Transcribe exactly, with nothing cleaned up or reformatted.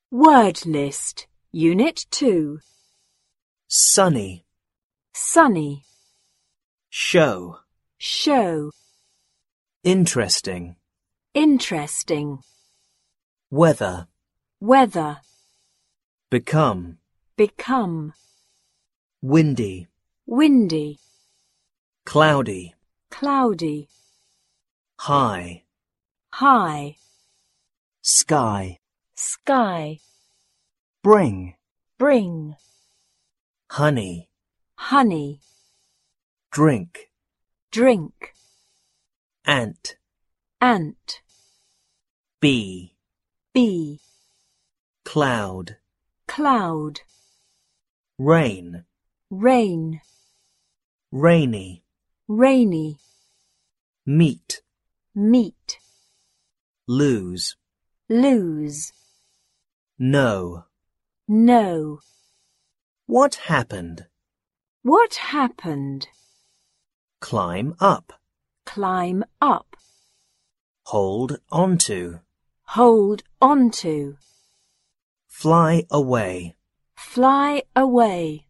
Word list, Unit two. Sunny, Sunny, show, show, interesting, interesting, weather, weather, become, become, windy, windy, cloudy, cloudy, high, high, sky, sky, bring, bring, honey, honey, drink, drink, ant, ant, bee, bee, cloud, cloud, rain, rain, rainy, rainy, meet, meet, lose, lose, know. know. What happened? What happened? Climb up, Climb up, hold onto, hold onto, fly away. fly away.